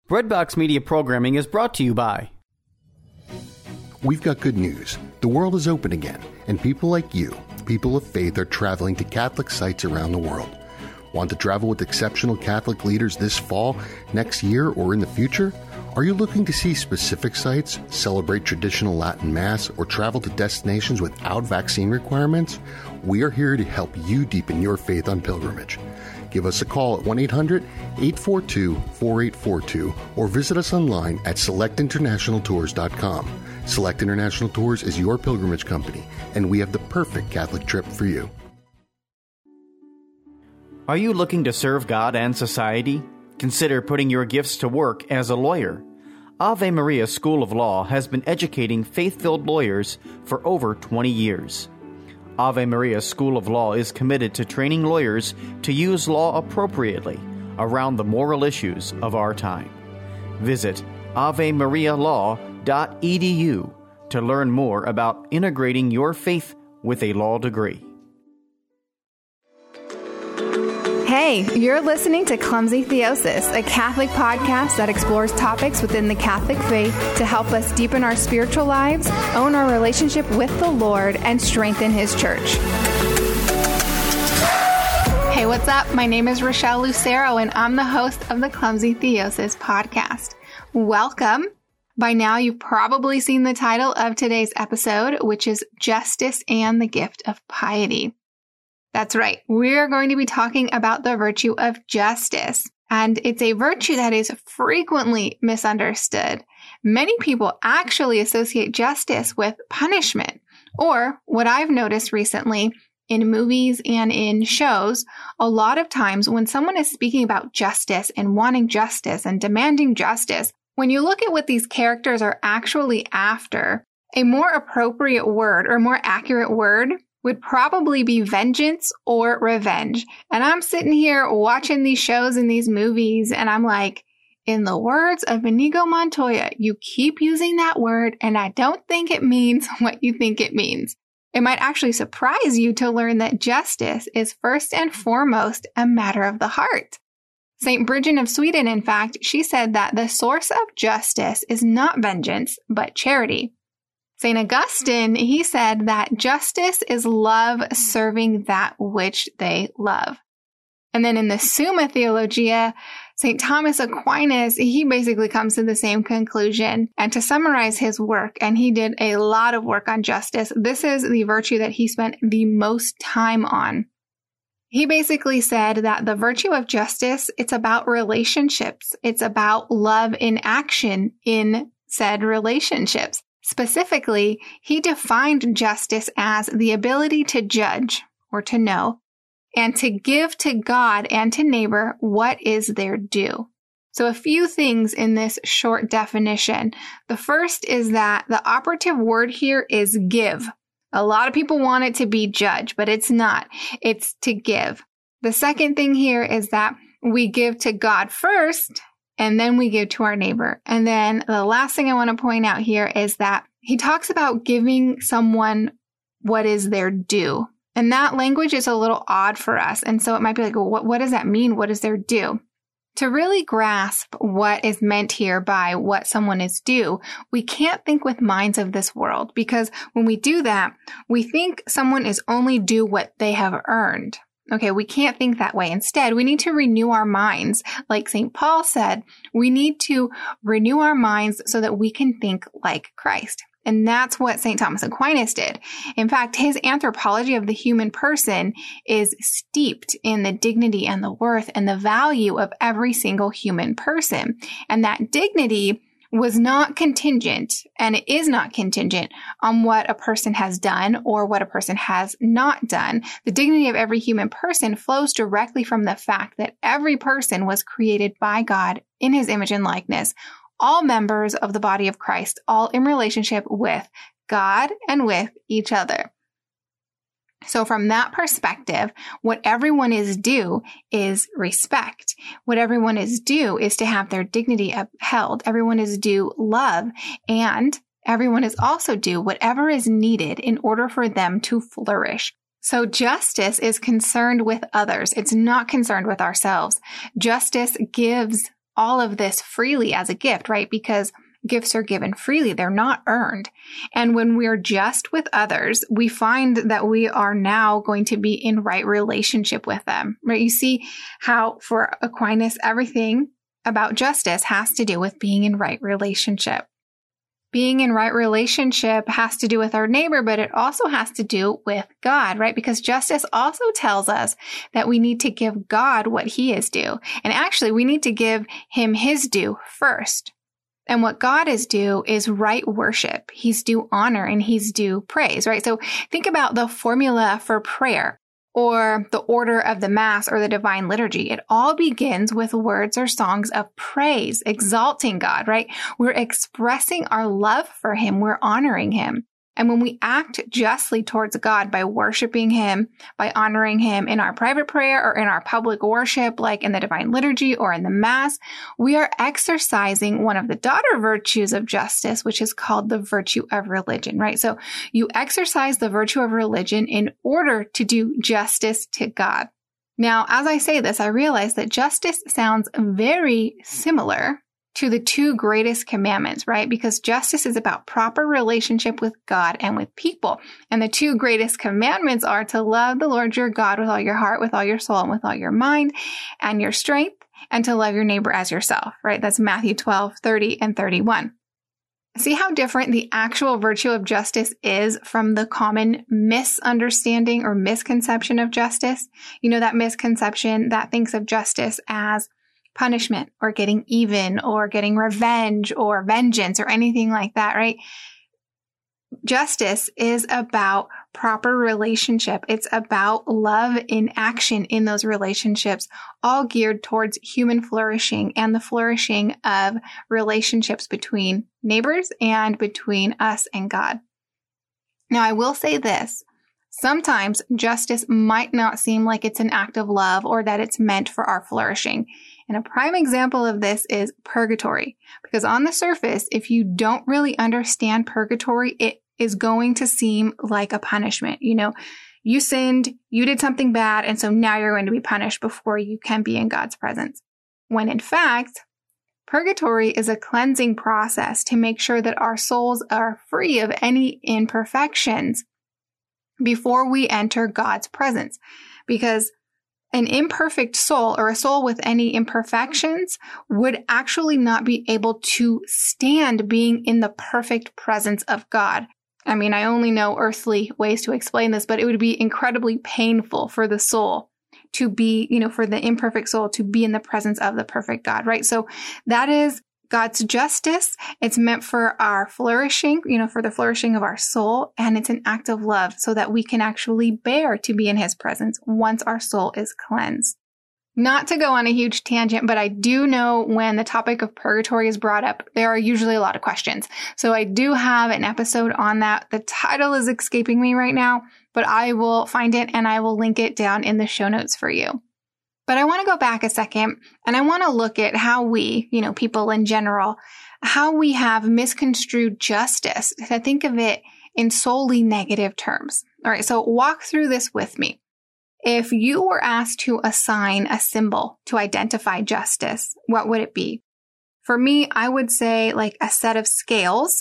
Breadbox Media programming is brought to you by... We've got good news. The world is open again, and people like you, people of faith, are traveling to Catholic sites around the world. Want to travel with exceptional Catholic leaders this fall, next year, or in the future? Are you looking to see specific sites, celebrate traditional Latin Mass, or travel to destinations without vaccine requirements? We are here to help you deepen your faith on pilgrimage. Give us a call at 1-800-842-4842 or visit us online at selectinternationaltours.com. Select International Tours is your pilgrimage company, and we have the perfect Catholic trip for you. Are you looking to serve God and society? Consider putting your gifts to work as a lawyer. Ave Maria School of Law has been educating faith-filled lawyers for over 20 years. Ave Maria School of Law is committed to training lawyers to use law appropriately around the moral issues of our time. Visit avemarialaw.edu to learn more about integrating your faith with a law degree. Hey, you're listening to Clumsy Theosis, a Catholic podcast that explores topics within the Catholic faith to help us deepen our spiritual lives, own our relationship with the Lord, and strengthen His church. Hey, what's up? My name is Rochelle Lucero, and I'm the host of the Clumsy Theosis podcast. Welcome. By now, you've probably seen the title of today's episode, which is Justice and the Gift of Piety. That's right. We're going to be talking about the virtue of justice, and it's a virtue that is frequently misunderstood. Many people actually associate justice with punishment, or what I've noticed recently in movies and in shows, a lot of times when someone is speaking about justice and wanting justice and demanding justice, when you look at what these characters are actually after, a more appropriate word or more accurate word would probably be vengeance or revenge. And I'm sitting here watching these shows and these movies, and I'm like, in the words of Inigo Montoya, you keep using that word, and I don't think it means what you think it means. It might actually surprise you to learn that justice is first and foremost a matter of the heart. St. Bridget of Sweden, in fact, she said that the source of justice is not vengeance, but charity. St. Augustine, he said that justice is love serving that which they love. And then in the Summa Theologia, St. Thomas Aquinas, he basically comes to the same conclusion. And to summarize his work, and he did a lot of work on justice, this is the virtue that he spent the most time on. He basically said that the virtue of justice, it's about relationships. It's about love in action in said relationships. Specifically, he defined justice as the ability to judge or to know and to give to God and to neighbor what is their due. So a few things in this short definition. The first is that the operative word here is give. A lot of people want it to be judge, but it's not. It's to give. The second thing here is that we give to God first, and then we give to our neighbor. And then the last thing I want to point out here is that he talks about giving someone what is their due. And that language is a little odd for us. And so it might be like, well, what does that mean? What is their due? To really grasp what is meant here by what someone is due, we can't think with minds of this world, because when we do that, we think someone is only due what they have earned. Okay, we can't think that way. Instead, we need to renew our minds. Like St. Paul said, we need to renew our minds so that we can think like Christ. And that's what St. Thomas Aquinas did. In fact, his anthropology of the human person is steeped in the dignity and the worth and the value of every single human person. And that dignity was not contingent, and it is not contingent on what a person has done or what a person has not done. The dignity of every human person flows directly from the fact that every person was created by God in His image and likeness, all members of the body of Christ, all in relationship with God and with each other. So from that perspective, what everyone is due is respect. What everyone is due is to have their dignity upheld. Everyone is due love, and everyone is also due whatever is needed in order for them to flourish. So justice is concerned with others. It's not concerned with ourselves. Justice gives all of this freely as a gift, right? Because gifts are given freely. They're not earned. And when we're just with others, we find that we are now going to be in right relationship with them, right? You see how for Aquinas, everything about justice has to do with being in right relationship. Being in right relationship has to do with our neighbor, but it also has to do with God, right? Because justice also tells us that we need to give God what he is due. And actually, we need to give him his due first. And what God is due is right worship. He's due honor and he's due praise, right? So think about the formula for prayer or the order of the Mass or the Divine Liturgy. It all begins with words or songs of praise, exalting God, right? We're expressing our love for him. We're honoring him. And when we act justly towards God by worshiping him, by honoring him in our private prayer or in our public worship, like in the Divine Liturgy or in the Mass, we are exercising one of the daughter virtues of justice, which is called the virtue of religion, right? So you exercise the virtue of religion in order to do justice to God. Now, as I say this, I realize that justice sounds very similar to the two greatest commandments, right? Because justice is about proper relationship with God and with people. And the two greatest commandments are to love the Lord your God with all your heart, with all your soul, and with all your mind and your strength, and to love your neighbor as yourself, right? That's Matthew 12, 30, and 31. See how different the actual virtue of justice is from the common misunderstanding or misconception of justice? You know, that misconception that thinks of justice as punishment or getting even or getting revenge or vengeance or anything like that, right? Justice is about proper relationship. It's about love in action in those relationships, all geared towards human flourishing and the flourishing of relationships between neighbors and between us and God. Now, I will say this. Sometimes justice might not seem like it's an act of love or that it's meant for our flourishing. And a prime example of this is purgatory. Because on the surface, if you don't really understand purgatory, it is going to seem like a punishment. You know, you sinned, you did something bad, and so now you're going to be punished before you can be in God's presence. When in fact, purgatory is a cleansing process to make sure that our souls are free of any imperfections before we enter God's presence. Because an imperfect soul or a soul with any imperfections would actually not be able to stand being in the perfect presence of God. I mean, I only know earthly ways to explain this, but it would be incredibly painful for the soul to be, for the imperfect soul to be in the presence of the perfect God, right? So that is God's justice. It's meant for our flourishing, for the flourishing of our soul. And it's an act of love so that we can actually bear to be in his presence once our soul is cleansed. Not to go on a huge tangent, but I do know when the topic of purgatory is brought up, there are usually a lot of questions. So I do have an episode on that. The title is escaping me right now, but I will find it and I will link it down in the show notes for you. But I want to go back a second and I want to look at how we, people in general, how we have misconstrued justice to think of it in solely negative terms. All right, so walk through this with me. If you were asked to assign a symbol to identify justice, what would it be? For me, I would say like a set of scales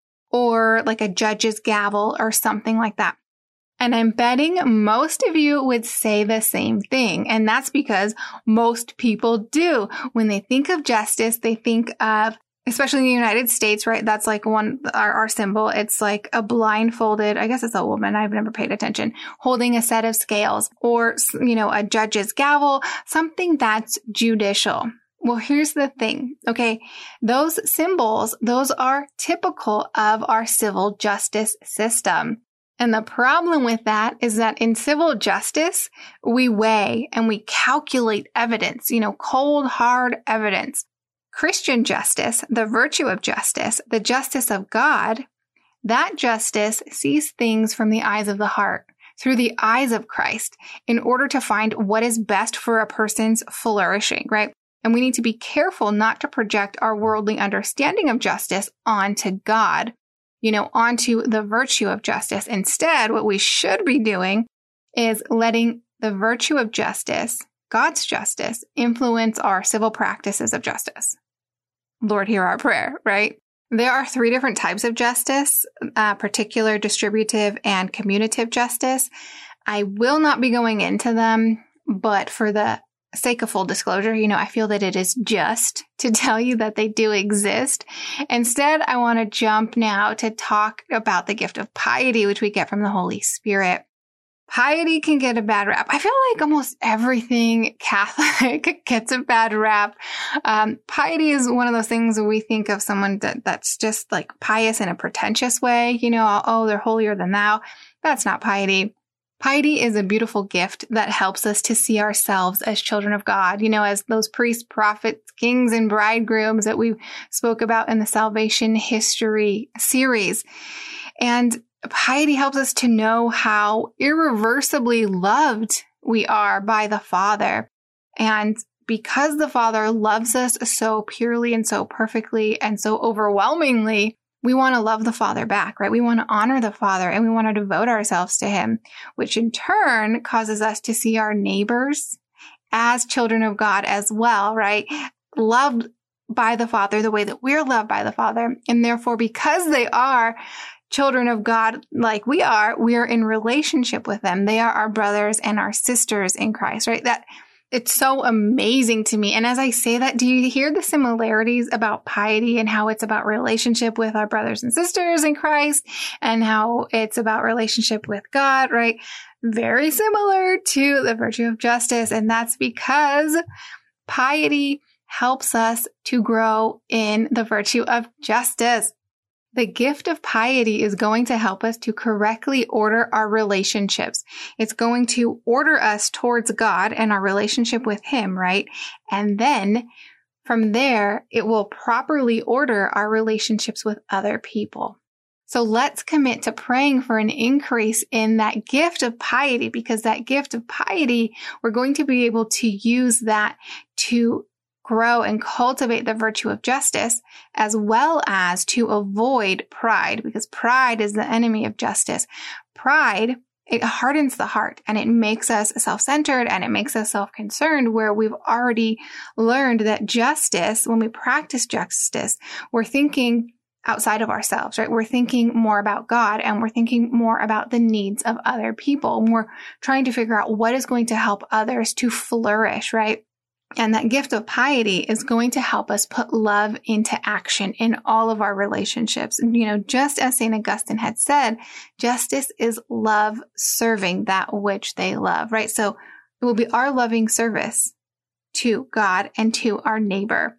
or like a judge's gavel or something like that. And I'm betting most of you would say the same thing. And that's because most people do. When they think of justice, they think of, especially in the United States, right? That's like our symbol. It's like a blindfolded, I guess it's a woman. I've never paid attention, holding a set of scales or, a judge's gavel, something that's judicial. Well, here's the thing. Okay. Those symbols, those are typical of our civil justice system. And the problem with that is that in civil justice, we weigh and we calculate evidence, cold, hard evidence. Christian justice, the virtue of justice, the justice of God, that justice sees things from the eyes of the heart, through the eyes of Christ, in order to find what is best for a person's flourishing, right? And we need to be careful not to project our worldly understanding of justice onto God, onto the virtue of justice. Instead, what we should be doing is letting the virtue of justice God's justice influence our civil practices of justice? Lord, hear our prayer, right? There are 3 different types of justice, particular, distributive, and commutative justice. I will not be going into them, but for the sake of full disclosure, I feel that it is just to tell you that they do exist. Instead, I want to jump now to talk about the gift of piety, which we get from the Holy Spirit. Piety can get a bad rap. I feel like almost everything Catholic gets a bad rap. Piety is one of those things where we think of someone that's just like pious in a pretentious way. Oh, they're holier than thou. That's not piety. Piety is a beautiful gift that helps us to see ourselves as children of God, as those priests, prophets, kings, and bridegrooms that we spoke about in the Salvation History series. And piety helps us to know how irreversibly loved we are by the Father. And because the Father loves us so purely and so perfectly and so overwhelmingly, we want to love the Father back, right? We want to honor the Father and we want to devote ourselves to Him, which in turn causes us to see our neighbors as children of God as well, right? Loved by the Father the way that we're loved by the Father. And therefore, because they are children of God like we are in relationship with them. They are our brothers and our sisters in Christ, right? That it's so amazing to me. And as I say that, do you hear the similarities about piety and how it's about relationship with our brothers and sisters in Christ and how it's about relationship with God, right? Very similar to the virtue of justice. And that's because piety helps us to grow in the virtue of justice. The gift of piety is going to help us to correctly order our relationships. It's going to order us towards God and our relationship with Him, right? And then from there, it will properly order our relationships with other people. So let's commit to praying for an increase in that gift of piety, because that gift of piety, we're going to be able to use that to grow and cultivate the virtue of justice, as well as to avoid pride, because pride is the enemy of justice. Pride, it hardens the heart and it makes us self-centered and it makes us self-concerned, where we've already learned that justice, when we practice justice, we're thinking outside of ourselves, right? We're thinking more about God and we're thinking more about the needs of other people. And we're trying to figure out what is going to help others to flourish, right? And that gift of piety is going to help us put love into action in all of our relationships. Just as St. Augustine had said, justice is love serving that which they love, right? So it will be our loving service to God and to our neighbor.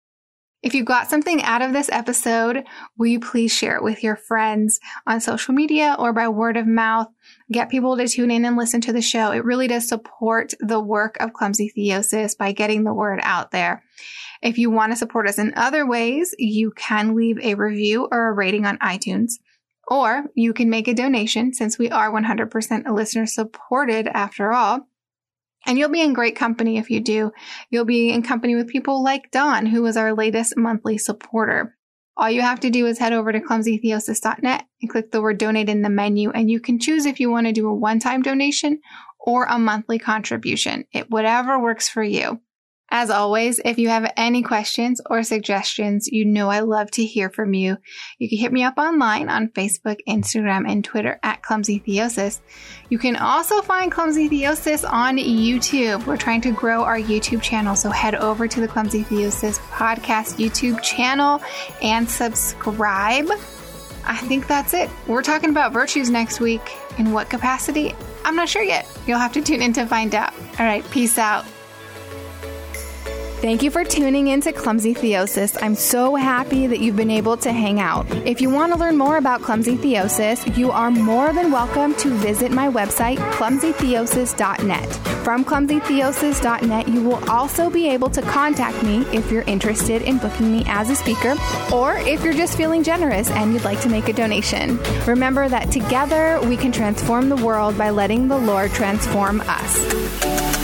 If you got something out of this episode, will you please share it with your friends on social media or by word of mouth? Get people to tune in and listen to the show. It really does support the work of Clumsy Theosis by getting the word out there. If you want to support us in other ways, you can leave a review or a rating on iTunes, or you can make a donation, since we are 100% listener supported after all. And you'll be in great company if you do. You'll be in company with people like Dawn, who is our latest monthly supporter. All you have to do is head over to clumsytheosis.net and click the word donate in the menu, and you can choose if you want to do a one-time donation or a monthly contribution. Whatever works for you. As always, if you have any questions or suggestions, I love to hear from you. You can hit me up online on Facebook, Instagram, and Twitter at Clumsy Theosis. You can also find Clumsy Theosis on YouTube. We're trying to grow our YouTube channel, so head over to the Clumsy Theosis podcast YouTube channel and subscribe. I think that's it. We're talking about virtues next week. In what capacity? I'm not sure yet. You'll have to tune in to find out. All right, peace out. Thank you for tuning in to Clumsy Theosis. I'm so happy that you've been able to hang out. If you want to learn more about Clumsy Theosis, you are more than welcome to visit my website, clumsytheosis.net. From clumsytheosis.net, you will also be able to contact me if you're interested in booking me as a speaker, or if you're just feeling generous and you'd like to make a donation. Remember that together we can transform the world by letting the Lord transform us.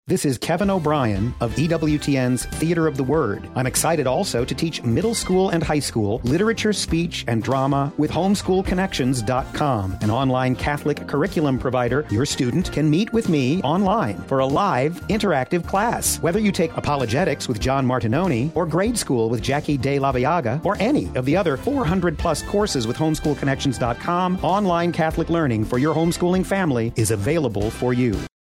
This is Kevin O'Brien of EWTN's Theater of the Word. I'm excited also to teach middle school and high school literature, speech, and drama with homeschoolconnections.com, an online Catholic curriculum provider. Your student can meet with me online for a live, interactive class. Whether you take apologetics with John Martinoni, or grade school with Jackie De La Viaga, or any of the other 400-plus courses with homeschoolconnections.com, online Catholic learning for your homeschooling family is available for you.